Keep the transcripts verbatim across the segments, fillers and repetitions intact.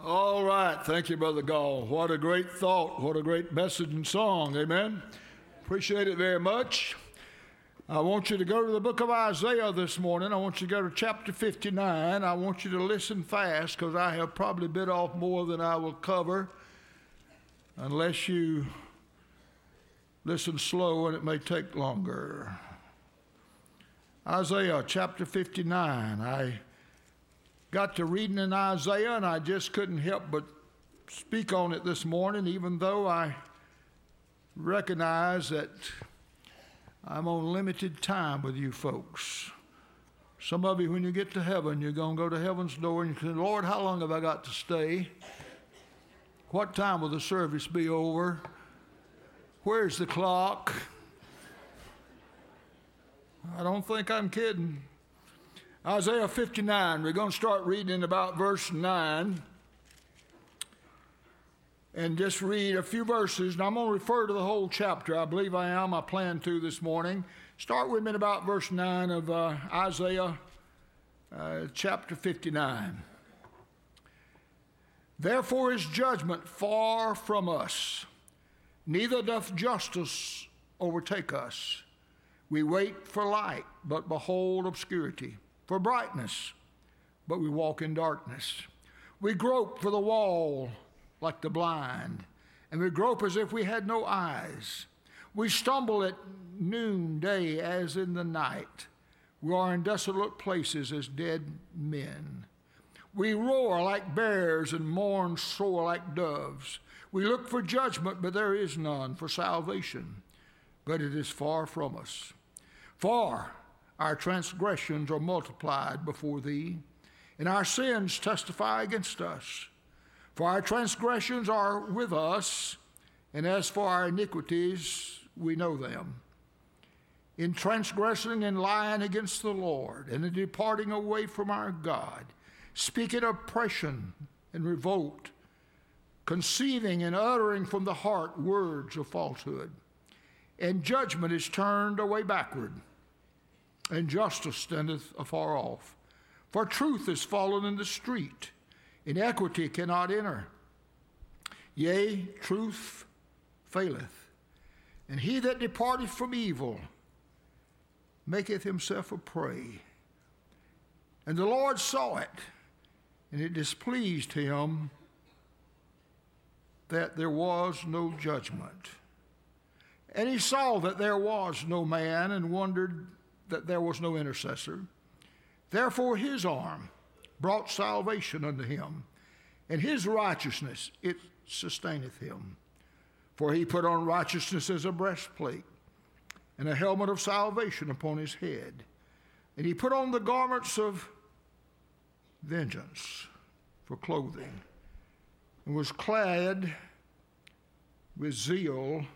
All right. Thank you, Brother Gall. What a great thought. What a great message and song. Amen. Appreciate it very much. I want you to go to the book of Isaiah this morning. I want you to go to chapter fifty-nine. I want you to listen fast because I have probably bit off more than I will cover unless you listen slow, and it may take longer. Isaiah chapter fifty-nine. I got to reading in Isaiah, and I just couldn't help but speak on it this morning, even though I recognize that I'm on limited time with you folks. Some of you, when you get to heaven, you're going to go to heaven's door and you say, Lord, how long have I got to stay? What time will the service be over? Where's the clock? I don't think I'm kidding. Isaiah fifty-nine, we're going to start reading about verse nine and just read a few verses. And I'm going to refer to the whole chapter. I believe I am. I plan to this morning. Start with me in about verse nine of uh, Isaiah uh, chapter fifty-nine. Therefore is judgment far from us, neither doth justice overtake us. We wait for light, but behold obscurity. For brightness, but we walk in darkness. We grope for the wall like the blind, and we grope as if we had no eyes. We stumble at noonday as in the night. We are in desolate places as dead men. We roar like bears and mourn sore like doves. We look for judgment, but there is none, for salvation, but it is far from us. For our transgressions are multiplied before thee, and our sins testify against us. For our transgressions are with us, and as for our iniquities, we know them. In transgressing and lying against the Lord, and in departing away from our God, speaking oppression and revolt, conceiving and uttering from the heart words of falsehood, and judgment is turned away backward, and justice standeth afar off. For truth is fallen in the street, and equity cannot enter. Yea, truth faileth, and he that departeth from evil maketh himself a prey. And the Lord saw it, and it displeased him that there was no judgment. And he saw that there was no man, and wondered that there was no intercessor. Therefore his arm brought salvation unto him, and his righteousness it sustaineth him. For he put on righteousness as a breastplate, and a helmet of salvation upon his head. And he put on the garments of vengeance for clothing, and was clad with zeal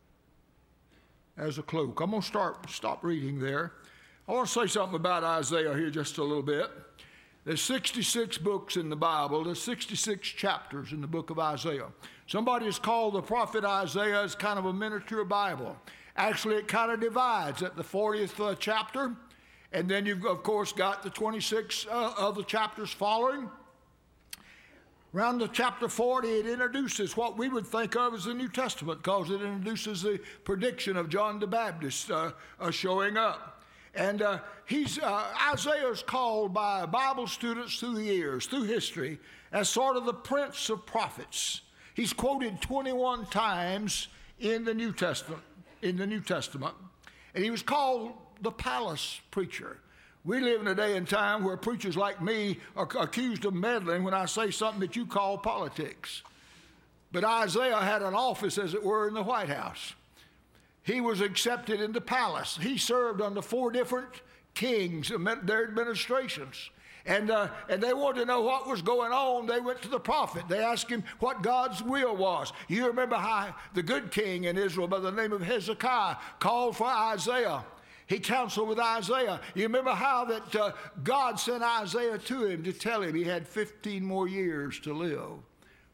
as a cloak. I'm going to start, stop reading there. I want to say something about Isaiah here just a little bit. There's sixty-six books in the Bible. There's sixty-six chapters in the book of Isaiah. Somebody has called the prophet Isaiah as kind of a miniature Bible. Actually, it kind of divides at the fortieth uh, chapter, and then you've, of course, got the twenty-six uh, other chapters following. Around the chapter forty, it introduces what we would think of as the New Testament, because it introduces the prediction of John the Baptist uh, uh, showing up. And uh, he's uh, Isaiah is called by Bible students through the years, through history, as sort of the prince of prophets. He's quoted twenty-one times in the New Testament, in the New Testament, and he was called the palace preacher. We live in a day and time where preachers like me are accused of meddling when I say something that you call politics. But Isaiah had an office, as it were, in the White House. He was accepted in the palace. He served under four different kings and their administrations. And, uh, and they wanted to know what was going on. They went to the prophet. They asked him what God's will was. You remember how the good king in Israel by the name of Hezekiah called for Isaiah. He counseled with Isaiah. You remember how that uh, God sent Isaiah to him to tell him he had fifteen more years to live.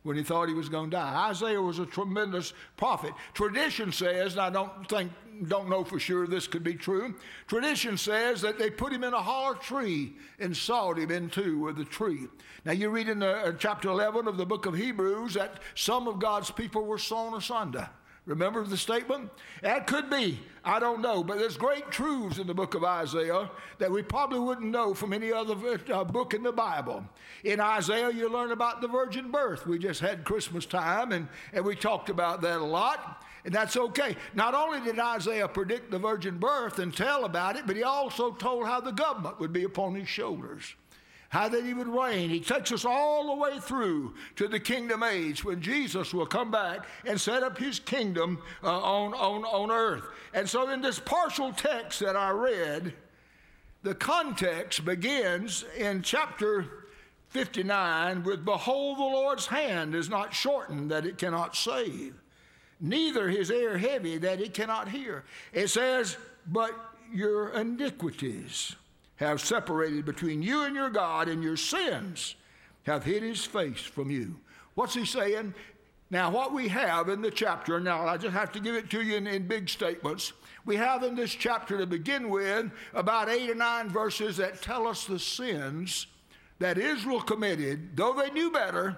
when he thought he was going to die. Isaiah was a tremendous prophet. Tradition says, and I don't think, don't know for sure this could be true, tradition says that they put him in a hollow tree and sawed him in two with the tree. Now you read in the, uh, chapter eleven of the book of Hebrews that some of God's people were sawn asunder. Remember the statement? That could be. I don't know. But there's great truths in the book of Isaiah that we probably wouldn't know from any other uh, book in the Bible. In Isaiah, you learn about the virgin birth. We just had Christmas time, and, and we talked about that a lot. And that's okay. Not only did Isaiah predict the virgin birth and tell about it, but he also told how the government would be upon his shoulders. How that he would reign. He takes us all the way through to the kingdom age when Jesus will come back and set up his kingdom uh, on, on, on earth. And so in this partial text that I read, the context begins in chapter fifty-nine with, "Behold, the Lord's hand is not shortened that it cannot save, neither his ear heavy that it cannot hear." It says, "But your iniquities have separated between you and your God, and your sins have hid his face from you." What's he saying? Now, what we have in the chapter, now I just have to give it to you in, in big statements. We have in this chapter to begin with about eight or nine verses that tell us the sins that Israel committed, though they knew better,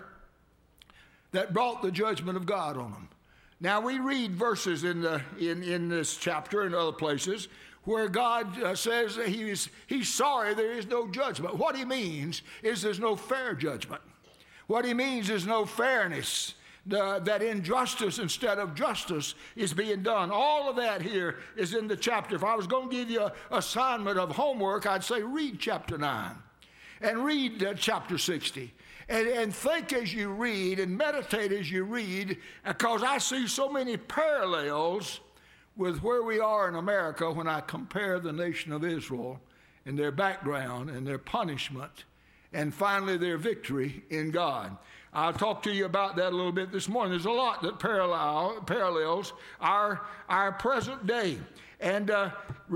that brought the judgment of God on them. Now, we read verses in, the, in, in this chapter and other places where God uh, says that he is, he's sorry there is no judgment. What he means is there's no fair judgment. What he means is no fairness, uh, that injustice instead of justice is being done. All of that here is in the chapter. If I was going to give you an assignment of homework, I'd say read chapter nine and read uh, chapter sixty. And, and think as you read and meditate as you read, because I see so many parallels with where we are in America when I compare the nation of Israel and their background and their punishment and finally their victory in God. I'll talk to you about that a little bit this morning. There's a lot that parallel, parallels our, our present day and uh,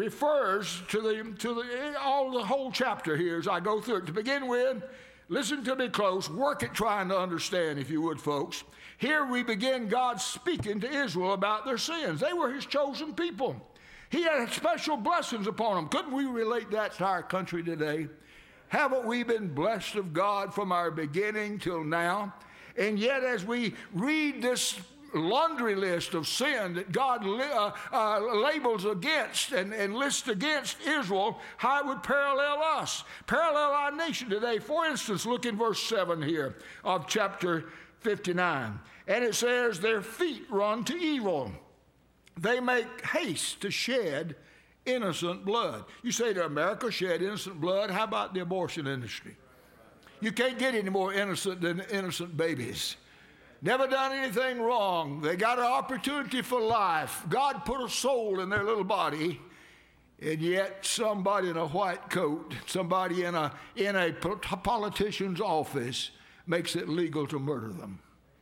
refers to the to the all the whole chapter here as I go through it. To begin with, listen to me close, work at trying to understand, if you would, folks. Here we begin God speaking to Israel about their sins. They were his chosen people. He had special blessings upon them. Couldn't we relate that to our country today? Haven't we been blessed of God from our beginning till now? And yet as we read this laundry list of sin that God uh, uh, labels against and, and lists against Israel, how it would parallel us, parallel our nation today. For instance, look in verse seven here of chapter fifty-nine. And it says, "Their feet run to evil. They make haste to shed innocent blood." You say to America, shed innocent blood. How about the abortion industry? You can't get any more innocent than innocent babies. Never done anything wrong. They got an opportunity for life. God put a soul in their little body, and yet somebody in a white coat, somebody in a, in a politician's office makes it legal to murder them.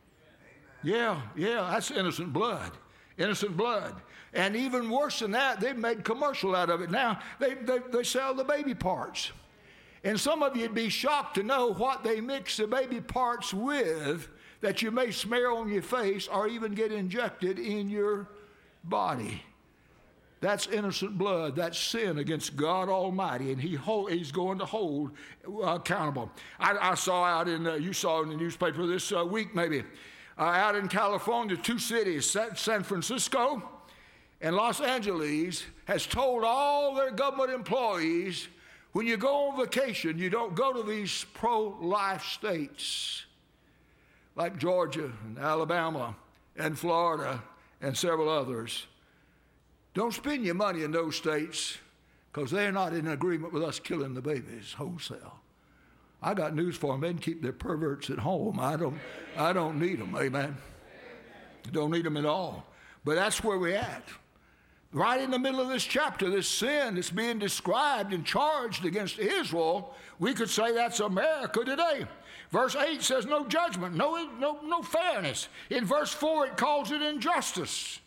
Yeah, yeah, that's innocent blood. Innocent blood. And even worse than that, they've made commercial out of it. Now, they, they, they sell the baby parts. And some of you would be shocked to know what they mix the baby parts with that you may smear on your face or even get injected in your body. That's innocent blood. That's sin against God Almighty, and he hold, he's going to hold uh, accountable. I, I saw out in, uh, you saw in the newspaper this uh, week maybe, uh, out in California, two cities, San Francisco and Los Angeles, has told all their government employees, when you go on vacation, you don't go to these pro-life states like Georgia and Alabama and Florida and several others. Don't spend your money in those states because they're not in agreement with us killing the babies wholesale. I got news for them. They can keep their perverts at home. I don't, I don't need them, amen. Don't need them at all. But that's where we're at. Right in the middle of this chapter, this sin that's being described and charged against Israel, we could say that's America today. Verse eight says no judgment, no, no, no fairness. In verse four, it calls it injustice.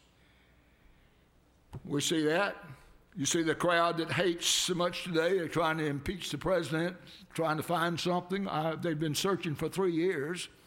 We see that. You see the crowd that hates so much today. They're trying to impeach the president, trying to find something. Uh, they've been searching for three years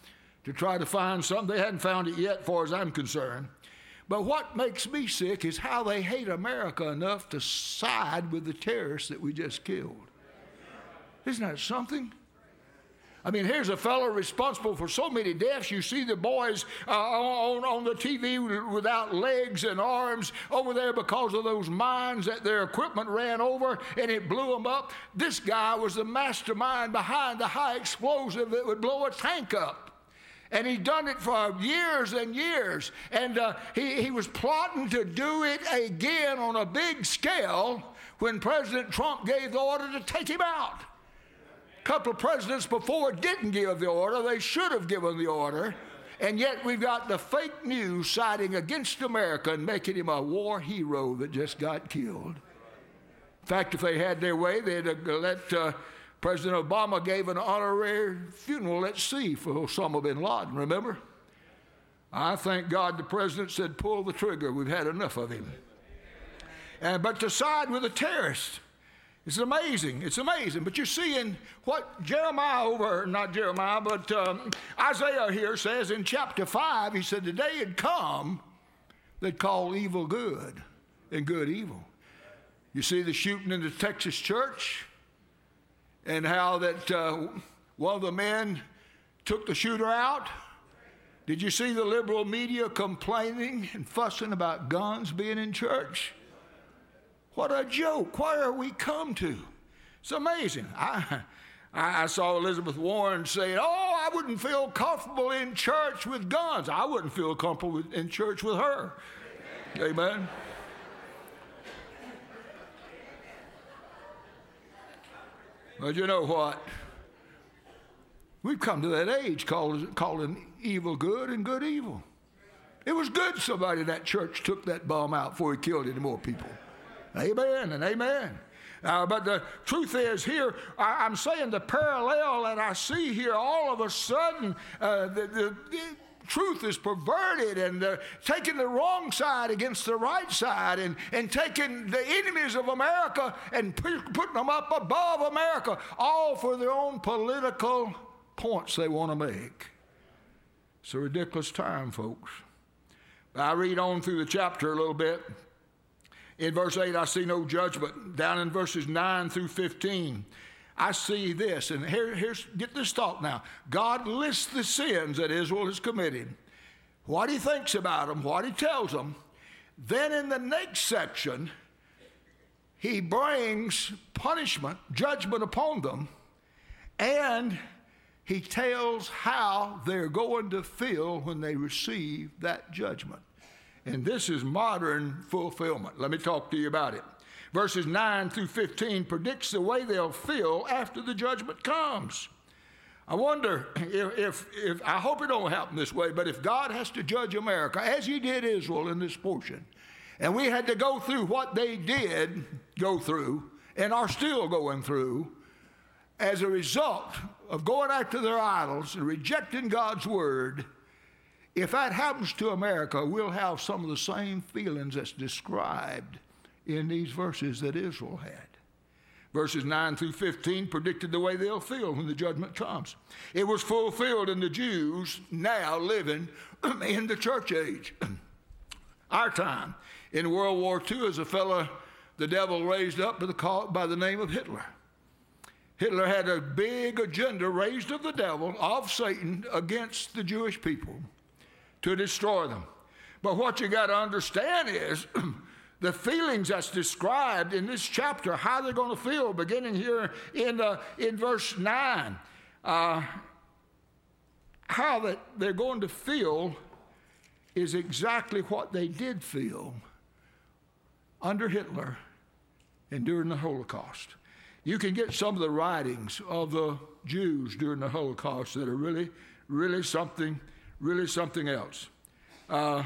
to try to find something. They hadn't found it yet, as far as I'm concerned. But what makes me sick is how they hate America enough to side with the terrorists that we just killed. Isn't that something? I mean, here's a fellow responsible for so many deaths. You see the boys uh, on, on the T V without legs and arms over there because of those mines that their equipment ran over and it blew them up. This guy was the mastermind behind the high explosive that would blow a tank up. And he'd done it for years and years. And uh, he, he was plotting to do it again on a big scale when President Trump gave the order to take him out. A couple of presidents before didn't give the order. They should have given the order. And yet we've got the fake news siding against America and making him a war hero that just got killed. In fact, if they had their way, they'd have let... Uh, President Obama gave an honorary funeral at sea for Osama bin Laden, remember? I thank God the president said, pull the trigger. We've had enough of him. And, but to side with a terrorist, it's amazing. It's amazing. But you're seeing what Jeremiah over, not Jeremiah, but um, Isaiah here says in chapter five, he said, the day had come that called evil good and good evil. You see the shooting in the Texas church? And how that uh, one of the men took the shooter out. Did you see the liberal media complaining and fussing about guns being in church? What a joke. Where are we come to? It's amazing. I, I saw Elizabeth Warren saying, oh, I wouldn't feel comfortable in church with guns. I wouldn't feel comfortable in church with her. Amen. Amen. But you know what? We've come to that age called, calling evil good and good evil. It was good somebody in that church took that bomb out before he killed any more people. Amen and amen. Uh, but the truth is here, I, I'm saying the parallel that I see here, all of a sudden, uh, the, the, the truth is perverted and uh, taking the wrong side against the right side and, and taking the enemies of America and p- putting them up above America, all for their own political points they want to make. It's a ridiculous time, folks. I read on through the chapter a little bit. In verse eight, I see no judgment. Down in verses nine through fifteen, I see this, and here, here's, get this thought now. God lists the sins that Israel has committed, what he thinks about them, what he tells them. Then in the next section, he brings punishment, judgment upon them, and he tells how they're going to feel when they receive that judgment. And this is modern fulfillment. Let me talk to you about it. Verses nine through fifteen predicts the way they'll feel after the judgment comes. I wonder if, if, if, I hope it don't happen this way, but if God has to judge America, as he did Israel in this portion, and we had to go through what they did go through and are still going through as a result of going after their idols and rejecting God's word, if that happens to America, we'll have some of the same feelings that's described in these verses that Israel had. Verses nine through fifteen predicted the way they'll feel when the judgment comes. It was fulfilled in the Jews now living in the church age. Our time. In World War Two, as a fellow the devil raised up by the, by the name of Hitler. Hitler had a big agenda raised of the devil, of Satan, against the Jewish people to destroy them. But what you got to understand is the feelings that's described in this chapter, how they're going to feel, beginning here in, uh, in verse nine. Uh, how that they're going to feel is exactly what they did feel under Hitler and during the Holocaust. You can get some of the writings of the Jews during the Holocaust that are really, really something, really something else. Uh,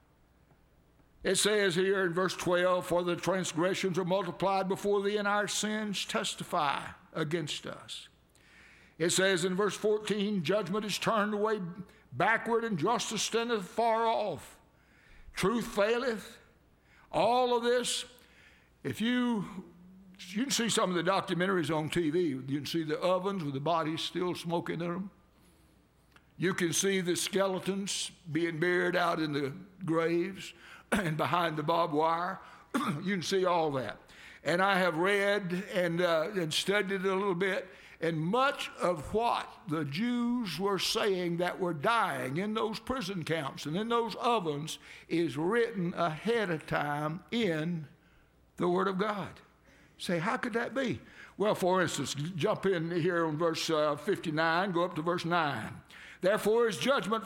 It says here in verse twelve, for the transgressions are multiplied before thee, and our sins testify against us. It says in verse fourteen, judgment is turned away backward, and justice standeth far off. Truth faileth. All of this, if you, you can see some of the documentaries on T V. You can see the ovens with the bodies still smoking in them. You can see the skeletons being buried out in the graves and behind the barbed wire. You can see all that. And I have read and, uh, and studied it a little bit, and much of what the Jews were saying that were dying in those prison camps and in those ovens is written ahead of time in the Word of God. Say, how could that be? Well, for instance, jump in here on verse uh, fifty-nine, go up to verse nine. Therefore is judgment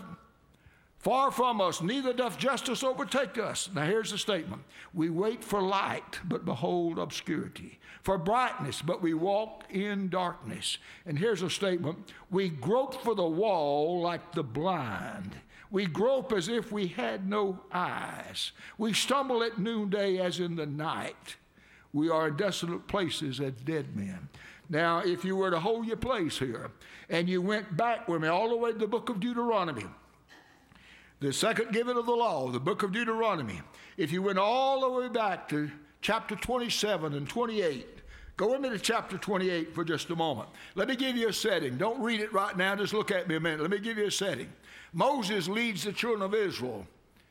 far from us, neither doth justice overtake us. Now here's the statement. We wait for light, but behold obscurity. For brightness, but we walk in darkness. And here's a statement. We grope for the wall like the blind. We grope as if we had no eyes. We stumble at noonday as in the night. We are in desolate places as dead men. Now, if you were to hold your place here, and you went back with me all the way to the book of Deuteronomy, the second giving of the law, the book of Deuteronomy, if you went all the way back to chapter twenty-seven and twenty-eight, go with me to chapter twenty-eight for just a moment. Let me give you a setting. Don't read it right now. Just look at me a minute. Let me give you a setting. Moses leads the children of Israel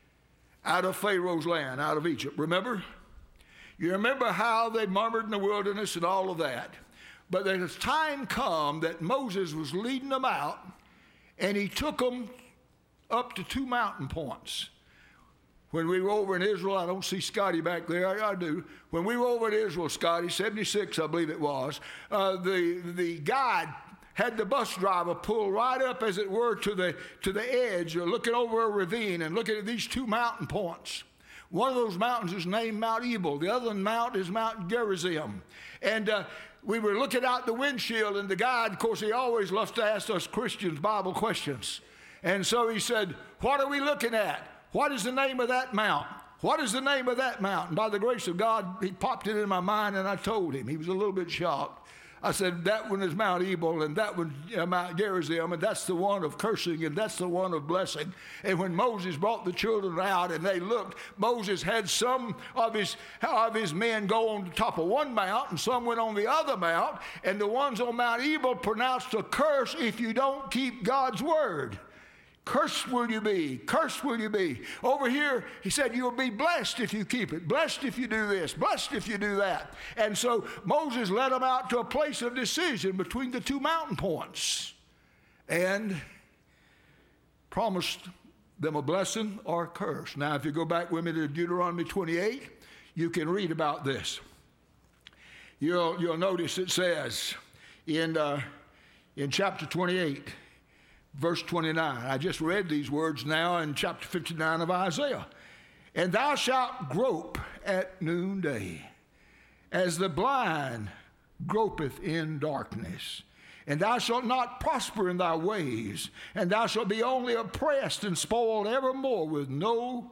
out of Pharaoh's land, out of Egypt. Remember? You remember how they murmured in the wilderness and all of that. But there's time come that Moses was leading them out, and he took them up to two mountain points. When we were over in Israel, I don't see Scotty back there, I, I do. When we were over in Israel, Scotty, seventy-six I believe it was, uh, the, the guide had the bus driver pull right up, as it were, to the, to the edge, or looking over a ravine and looking at these two mountain points. One of those mountains is named Mount Ebal. The other mount is Mount Gerizim. And uh, we were looking out the windshield, and the guide, of course, he always loves to ask us Christians Bible questions. And so he said, what are we looking at? What is the name of that mount? What is the name of that mountain? By the grace of God, he popped it in my mind, and I told him. He was a little bit shocked. I said, that one is Mount Ebal, and that one uh, Mount Gerizim, and that's the one of cursing, and that's the one of blessing. And when Moses brought the children out and they looked, Moses had some of his, of his men go on the top of one mount, and some went on the other mount, and the ones on Mount Ebal pronounced a curse if you don't keep God's word. Cursed will you be, cursed will you be. Over here, he said, you'll be blessed if you keep it, blessed if you do this, blessed if you do that. And so Moses led them out to a place of decision between the two mountain points and promised them a blessing or a curse. Now, if you go back with me to Deuteronomy twenty-eight, you can read about this. You'll, you'll notice it says in, uh, in chapter twenty-eight, verse twenty-nine. I just read these words now in chapter fifty-nine of Isaiah. And thou shalt grope at noonday, as the blind gropeth in darkness. And thou shalt not prosper in thy ways, and thou shalt be only oppressed and spoiled evermore with no,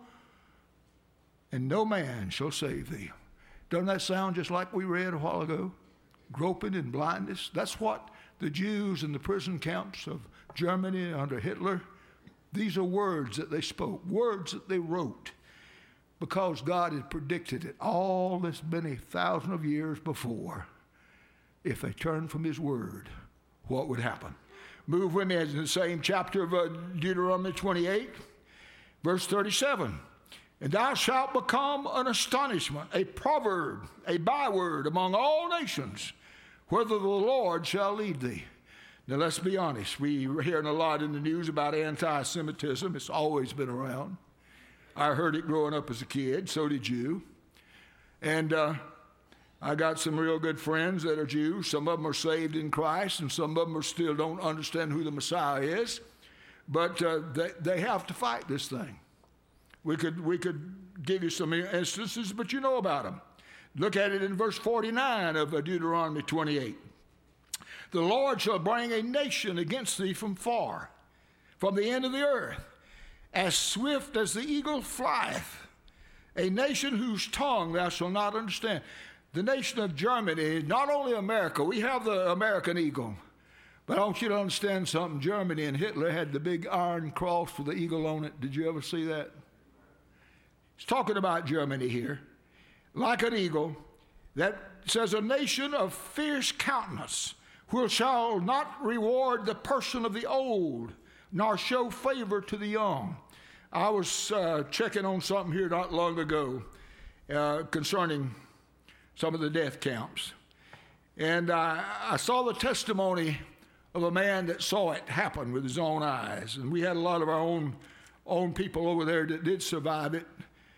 and no man shall save thee. Doesn't that sound just like we read a while ago? Groping in blindness. That's what the Jews in the prison camps of Germany under Hitler, these are words that they spoke, words that they wrote, because God had predicted it all this many thousand of years before. If they turned from his word, what would happen? Move with me in the same chapter of uh, Deuteronomy twenty-eight, verse thirty-seven. And thou shalt become an astonishment, a proverb, a byword among all nations, whither the Lord shall lead thee. Now, let's be honest. We're hearing a lot in the news about anti-Semitism. It's always been around. I heard it growing up as a kid. So did you. And uh, I got some real good friends that are Jews. Some of them are saved in Christ, and some of them are still don't understand who the Messiah is. But uh, they, they have to fight this thing. We could, we could give you some instances, but you know about them. Look at it in verse forty-nine of Deuteronomy twenty-eight. The Lord shall bring a nation against thee from far, from the end of the earth, as swift as the eagle flieth, a nation whose tongue thou shalt not understand. The nation of Germany, not only America, we have the American eagle, but I want you to understand something. Germany and Hitler had the big iron cross with the eagle on it. Did you ever see that? It's talking about Germany here. Like an eagle, that says a nation of fierce countenance, which shall not reward the person of the old, nor show favor to the young. I was uh, checking on something here not long ago uh, concerning some of the death camps. And I, I saw the testimony of a man that saw it happen with his own eyes. And we had a lot of our own, own people over there that did survive it.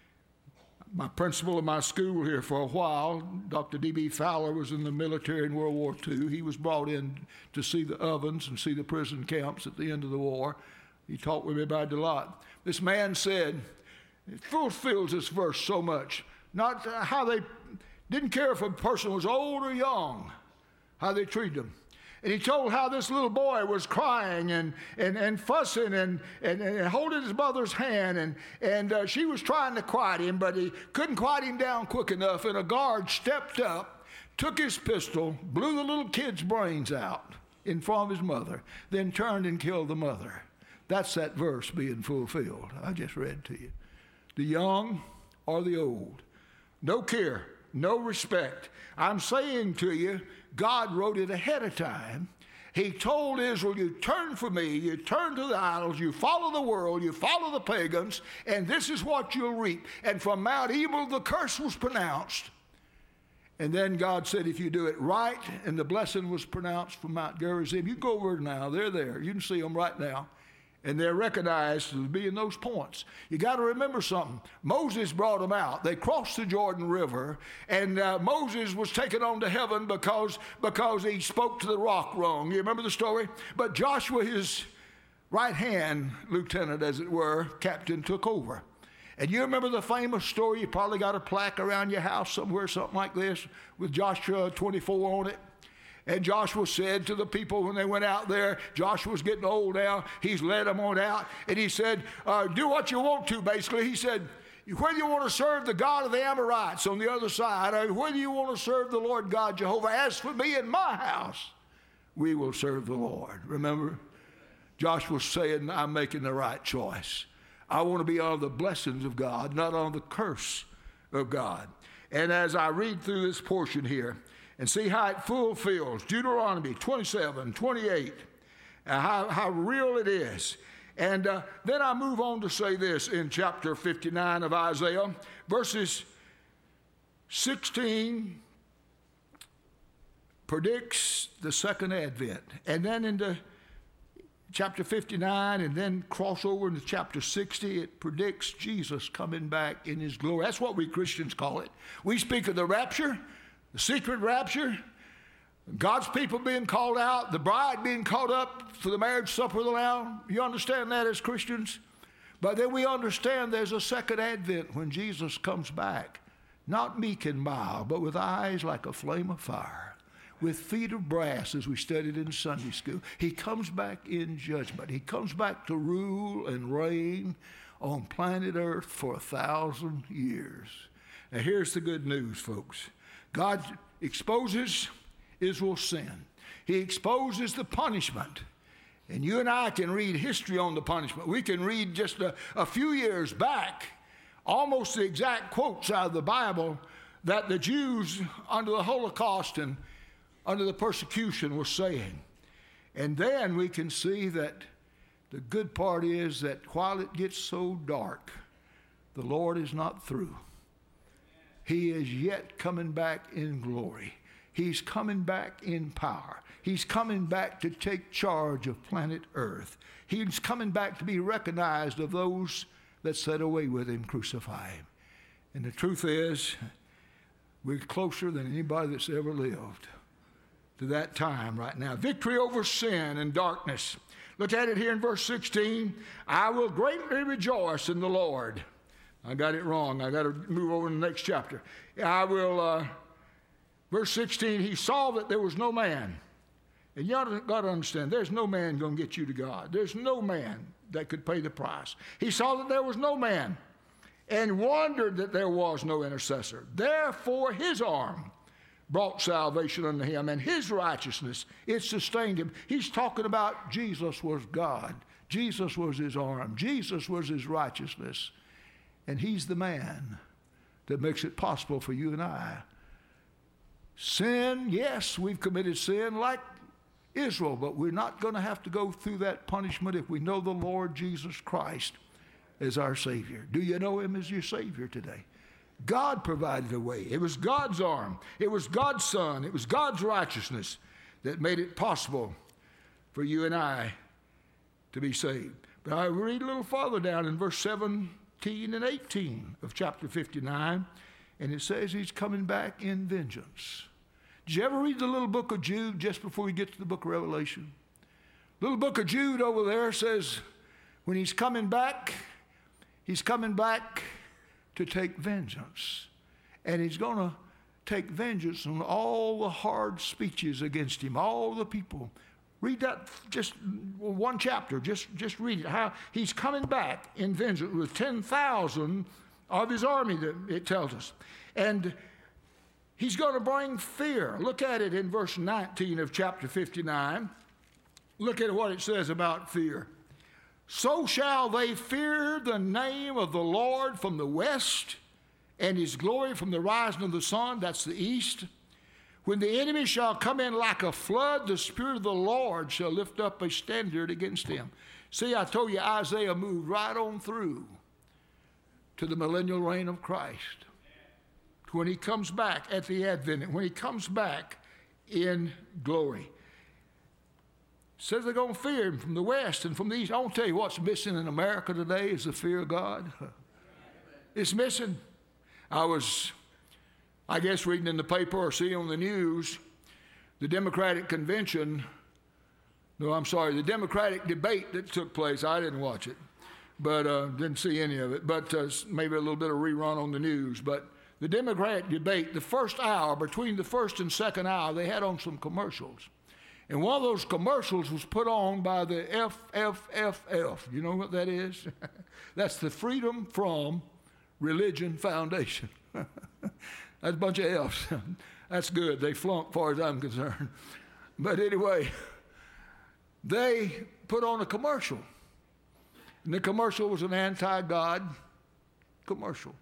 My principal of my school here for a while, Doctor D B Fowler, was in the military in World War Two. He was brought in to see the ovens and see the prison camps at the end of the war. He talked with me about it a lot. This man said, it fulfills this verse so much, not how they didn't care if a person was old or young, how they treated them. And he told how this little boy was crying and, and, and fussing and, and, and holding his mother's hand. And, and uh, she was trying to quiet him, but he couldn't quiet him down quick enough. And a guard stepped up, took his pistol, blew the little kid's brains out in front of his mother, then turned and killed the mother. That's that verse being fulfilled I just read to you. The young or the old. No care, no respect. I'm saying to you, God wrote it ahead of time. He told Israel, you turn from me, you turn to the idols, you follow the world, you follow the pagans, and this is what you'll reap. And from Mount Ebal, the curse was pronounced. And then God said, if you do it right, and the blessing was pronounced from Mount Gerizim. You go over now, they're there. You can see them right now. And they're recognized as being those points. You got to remember something. Moses brought them out. They crossed the Jordan River, and uh, Moses was taken on to heaven because, because he spoke to the rock wrong. You remember the story? But Joshua, his right-hand lieutenant, as it were, captain, took over. And you remember the famous story? You probably got a plaque around your house somewhere, something like this, with Joshua twenty-four on it. And Joshua said to the people when they went out there, Joshua's getting old now, he's led them on out, and he said, uh, do what you want to, basically. He said, whether you want to serve the God of the Amorites on the other side, or whether you want to serve the Lord God Jehovah, as for me and my house, we will serve the Lord. Remember? Joshua's saying, I'm making the right choice. I want to be on the blessings of God, not on the curse of God. And as I read through this portion here, and see how it fulfills Deuteronomy twenty-seven, twenty-eight, uh, how, how real it is. And uh, then I move on to say this in chapter fifty-nine of Isaiah, verses sixteen predicts the second advent. And then into chapter fifty-nine, and then cross over into chapter sixty, it predicts Jesus coming back in his glory. That's what we Christians call it. We speak of the rapture, the secret rapture, God's people being called out, the bride being called up for the marriage supper of the Lamb. You understand that as Christians? But then we understand there's a second advent when Jesus comes back, not meek and mild, but with eyes like a flame of fire, with feet of brass, as we studied in Sunday school. He comes back in judgment. He comes back to rule and reign on planet Earth for a thousand years. Now here's the good news, folks. God exposes Israel's sin. He exposes the punishment. And you and I can read history on the punishment. We can read just a, a few years back, almost the exact quotes out of the Bible that the Jews under the Holocaust and under the persecution were saying. And then we can see that the good part is that while it gets so dark, the Lord is not through. He is yet coming back in glory. He's coming back in power. He's coming back to take charge of planet Earth. He's coming back to be recognized of those that sat away with him, crucify him. And the truth is, we're closer than anybody that's ever lived to that time right now. Victory over sin and darkness. Look at it here in verse sixteen. I will greatly rejoice in the Lord. I got it wrong. I got to move over to the next chapter. I will, uh, verse sixteen, he saw that there was no man. And you got to understand, there's no man going to get you to God. There's no man that could pay the price. He saw that there was no man and wondered that there was no intercessor. Therefore, his arm brought salvation unto him, and his righteousness, it sustained him. He's talking about Jesus was God. Jesus was his arm. Jesus was his righteousness. And he's the man that makes it possible for you and I. Sin, yes, we've committed sin like Israel, but we're not going to have to go through that punishment if we know the Lord Jesus Christ as our Savior. Do you know him as your Savior today? God provided a way. It was God's arm. It was God's Son. It was God's righteousness that made it possible for you and I to be saved. But I read a little farther down in verse seventeen and eighteen of chapter fifty-nine, and it says he's coming back in vengeance. Did you ever read the little book of Jude just before we get to the book of Revelation? Little book of Jude over there says when he's coming back, he's coming back to take vengeance. And he's going to take vengeance on all the hard speeches against him, all the people. Read that, just one chapter, just, just read it. How he's coming back in vengeance with ten thousand of his army, that it tells us. And he's going to bring fear. Look at it in verse nineteen of chapter fifty-nine. Look at what it says about fear. So shall they fear the name of the Lord from the west, and his glory from the rising of the sun, that's the east. When the enemy shall come in like a flood, the Spirit of the Lord shall lift up a standard against him. See, I told you Isaiah moved right on through to the millennial reign of Christ. When he comes back at the advent, when he comes back in glory. Says they're going to fear him from the west and from the east. I want to tell you what's missing in America today is the fear of God. It's missing. I was, I guess, reading in the paper or seeing on the news, the Democratic convention, no, I'm sorry, the Democratic debate that took place. I didn't watch it, but uh, didn't see any of it, but uh, maybe a little bit of rerun on the news. But the Democratic debate, the first hour, between the first and second hour, they had on some commercials. And one of those commercials was put on by the F F F F. You know what that is? That's the Freedom From Religion Foundation. That's a bunch of F's. That's good. They flunked as far as I'm concerned. But anyway, they put on a commercial. And the commercial was an anti-God commercial.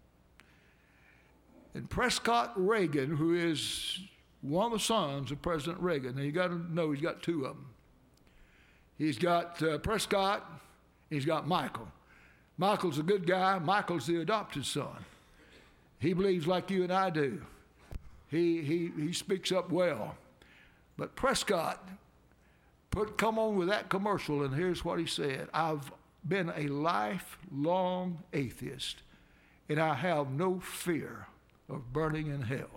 And Prescott Reagan, who is one of the sons of President Reagan, and you got to know he's got two of them. He's got uh, Prescott, he's got Michael. Michael's a good guy. Michael's the adopted son. He believes like you and I do. He he he speaks up well. But Prescott put come on with that commercial, and here's what he said: I've been a lifelong atheist, and I have no fear of burning in hell.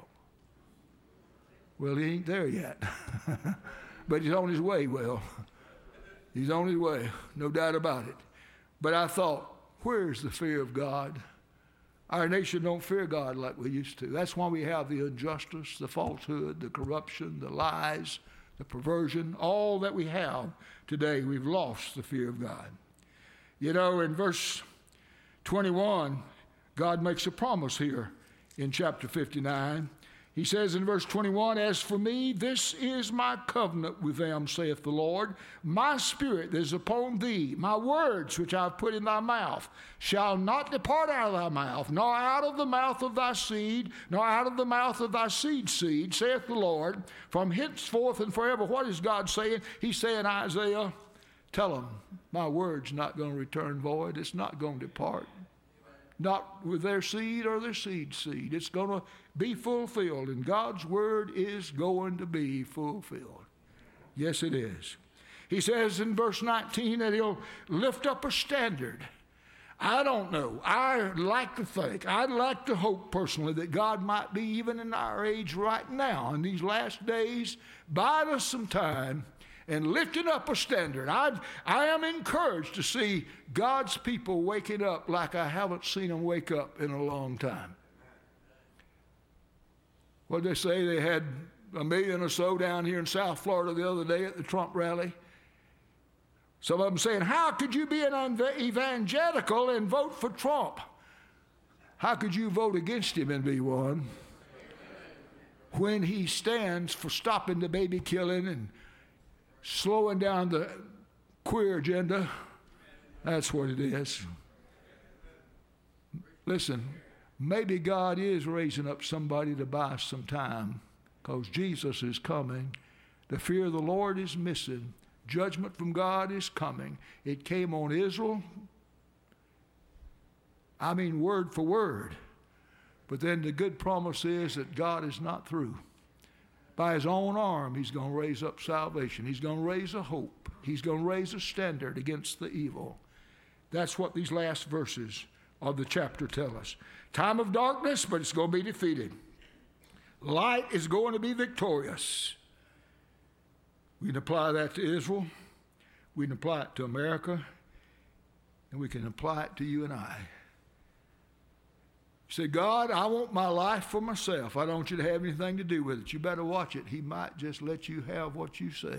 Well, he ain't there yet, but he's on his way. Well, he's on his way, no doubt about it. But I thought, where's the fear of God? Our nation don't fear God like we used to. That's why we have the injustice, the falsehood, the corruption, the lies, the perversion, all that we have today. We've lost the fear of God. You know, in verse twenty-one, God makes a promise here in chapter fifty-nine. He says in verse twenty-one, as for me, this is my covenant with them, saith the Lord. My spirit that is upon thee, my words which I have put in thy mouth, shall not depart out of thy mouth, nor out of the mouth of thy seed, nor out of the mouth of thy seed's seed, saith the Lord, from henceforth and forever. What is God saying? He's saying, Isaiah, tell them, my word's not going to return void. It's not going to depart. Not with their seed or their seed's seed. It's going to be fulfilled, and God's word is going to be fulfilled. Yes, it is. He says in verse nineteen that he'll lift up a standard. I don't know. I like to think, I'd like to hope personally that God might be, even in our age right now, in these last days, bide us some time and lifting up a standard. I've, I am encouraged to see God's people waking up like I haven't seen them wake up in a long time. What did they say? They had a million or so down here in South Florida the other day at the Trump rally. Some of them saying, how could you be an evangelical and vote for Trump? How could you vote against him and be one when he stands for stopping the baby killing and slowing down the queer agenda? That's what it is. Listen, maybe God is raising up somebody to buy some time, because Jesus is coming The fear of the Lord is missing. Judgment from God is coming. It came on Israel, I mean word for word. But then the good promise is that God is not through. By his own arm, he's going to raise up salvation. He's going to raise a hope. He's going to raise a standard against the evil. That's what these last verses of the chapter tell us. Time of darkness, but it's going to be defeated. Light is going to be victorious. We can apply that to Israel. We can apply it to America. And we can apply it to you and I. You say, God, I want my life for myself. I don't want you to have anything to do with it. You better watch it. He might just let you have what you say.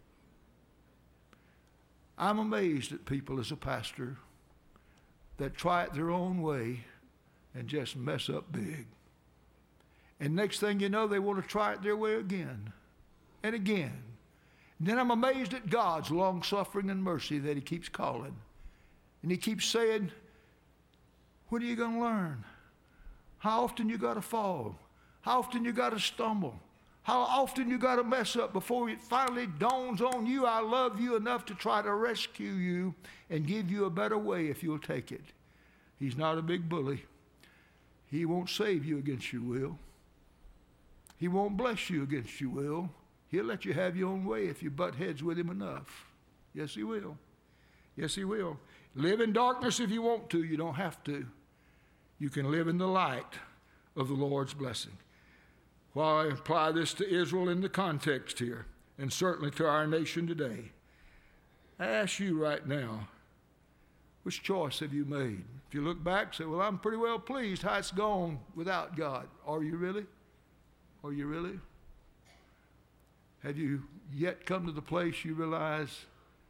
I'm amazed at people as a pastor that try it their own way and just mess up big. And next thing you know, they want to try it their way again and again. And then I'm amazed at God's long-suffering and mercy that he keeps calling. And he keeps saying, when are you going to learn? How often you got to fall? How often you got to stumble? How often you got to mess up before it finally dawns on you, I love you enough to try to rescue you and give you a better way if you'll take it. He's not a big bully. He won't save you against your will. He won't bless you against your will. He'll let you have your own way if you butt heads with him enough. Yes, he will. Yes, he will. Live in darkness if you want to. You don't have to. You can live in the light of the Lord's blessing. While I apply this to Israel in the context here, and certainly to our nation today, I ask you right now, which choice have you made? If you look back, say, well, I'm pretty well pleased how it's gone without God. Are you really? Are you really? Have you yet come to the place you realize,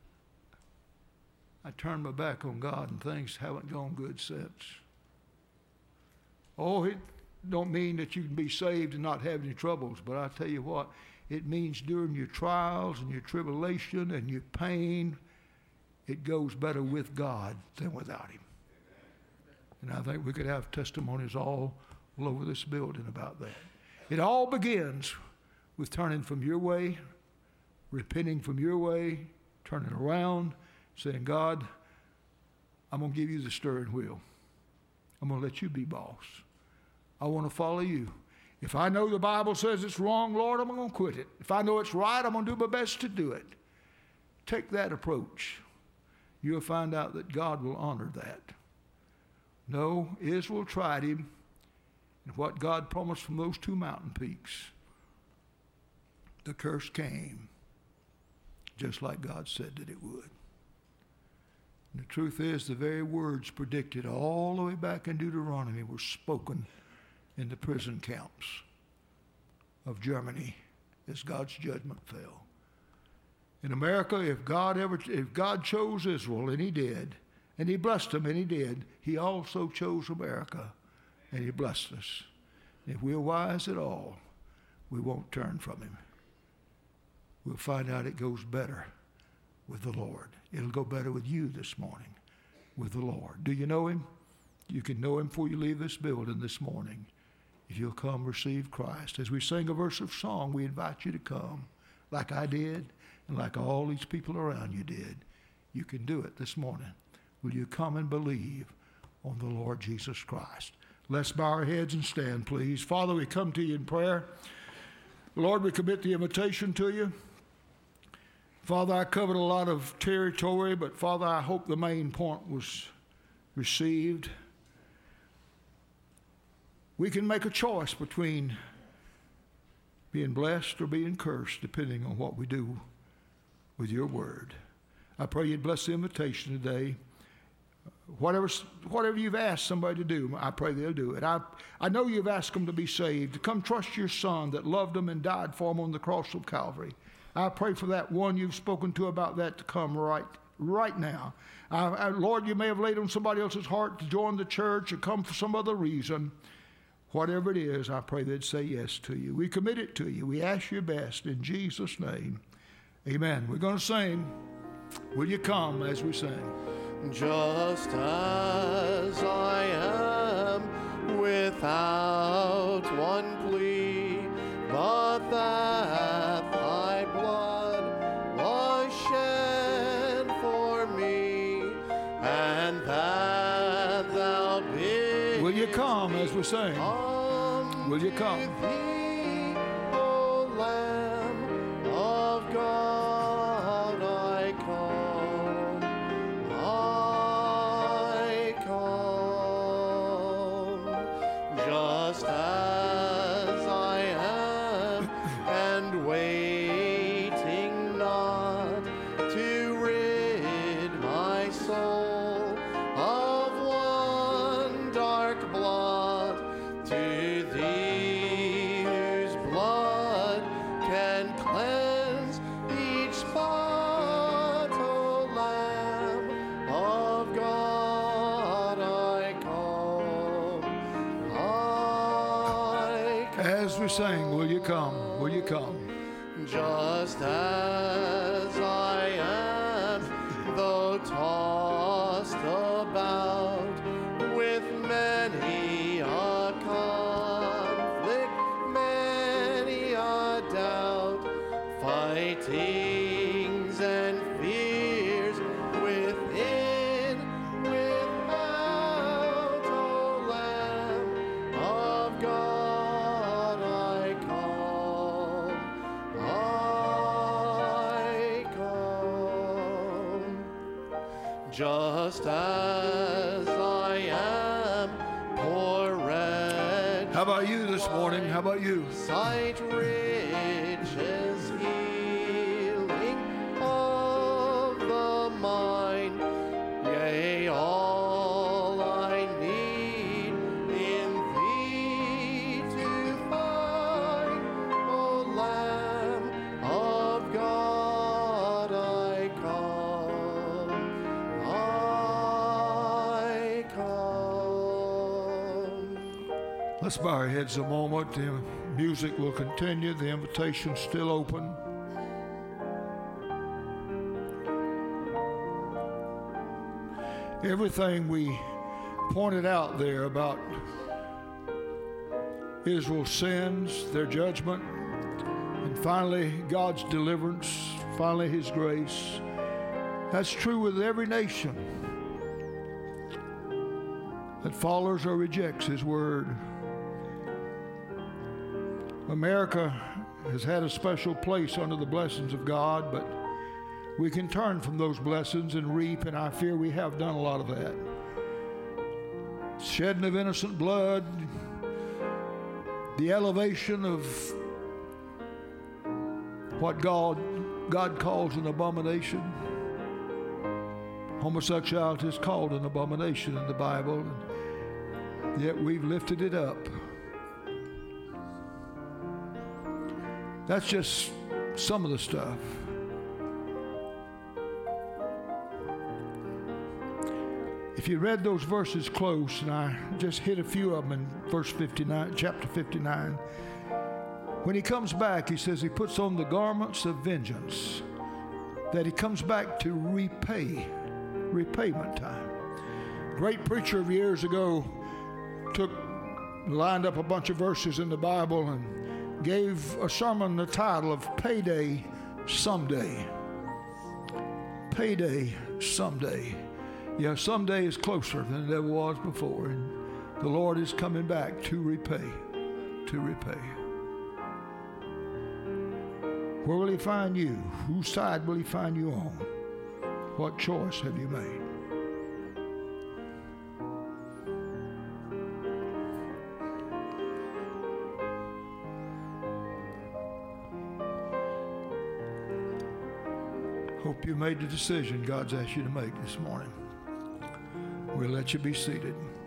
I turned my back on God and things haven't gone good since? Oh, it don't mean that you can be saved and not have any troubles, but I tell you what, it means during your trials and your tribulation and your pain, it goes better with God than without him. And I think we could have testimonies all, all over this building about that. It all begins with turning from your way, repenting from your way, turning around, saying, God, I'm going to give you the steering wheel. I'm going to let you be boss. I want to follow you. If I know the Bible says it's wrong, Lord, I'm going to quit it. If I know it's right, I'm going to do my best to do it. Take that approach. You'll find out that God will honor that. No, Israel tried him, and what God promised from those two mountain peaks, the curse came, just like God said that it would. And the truth is, the very words predicted all the way back in Deuteronomy were spoken in the prison camps of Germany as God's judgment fell. In America, if God ever, if God chose Israel, and he did, and he blessed them, and he did, he also chose America, and he blessed us. And if we're wise at all, we won't turn from him. We'll find out it goes better with the Lord. It'll go better with you this morning, with the Lord. Do you know him? You can know him before you leave this building this morning. If you'll come receive Christ. As we sing a verse of song, we invite you to come, like I did, and like all these people around you did. You can do it this morning. Will you come and believe on the Lord Jesus Christ? Let's bow our heads and stand, please. Father, we come to you in prayer. Lord, we commit the invitation to you. Father, I covered a lot of territory, but Father, I hope the main point was received. We can make a choice between being blessed or being cursed, depending on what we do with your word. I pray you'd bless the invitation today. Whatever, whatever you've asked somebody to do, I pray they'll do it. I, I know you've asked them to be saved, to come trust your Son that loved them and died for them on the cross of Calvary. I pray for that one you've spoken to about that to come right, right now. I, I, Lord, you may have laid on somebody else's heart to join the church or come for some other reason. Whatever it is, I pray they'd say yes to you. We commit it to you. We ask your best in Jesus' name. Amen. We're going to sing. Will you come as we sing? Just as I am, without one plea, but that thy blood come as we sing? Will you come? Thee, O Lamb of God, I come, I come, just as I am, and waiting not to rid my soul of one dark blot, to thee whose blood can cleanse each spot, O Lamb of God, I come, I come. As we sing, will you come? Will you come? Just as I am, though tossed about with many a conflict, many a doubt, fightings and fears within, without, O Lamb of God, I come, I come, just as I am, poor wretch. How about you this morning? How about you? Sight riches healing of the mind, yea, all I need in thee to find, O Lamb of God, I come, I come. Let's bow our heads a moment. The music will continue. The invitation's still open. Everything we pointed out there about Israel's sins, their judgment, and finally God's deliverance, finally His grace, that's true with every nation that follows or rejects His word. America has had a special place under the blessings of God, but we can turn from those blessings and reap, and I fear we have done a lot of that. Shedding of innocent blood, the elevation of what God, God calls an abomination. Homosexuality is called an abomination in the Bible, and yet we've lifted it up. That's just some of the stuff. If you read those verses close, and I just hit a few of them in verse fifty-nine, chapter fifty-nine, when He comes back, He says He puts on the garments of vengeance, that He comes back to repay, repayment time. A great preacher of years ago took, lined up a bunch of verses in the Bible and gave a sermon the title of Payday Someday. Payday Someday. Yeah, someday is closer than it ever was before, and the Lord is coming back to repay, to repay. Where will He find you? Whose side will He find you on? What choice have you made? Hope you made the decision God's asked you to make this morning. We'll let you be seated.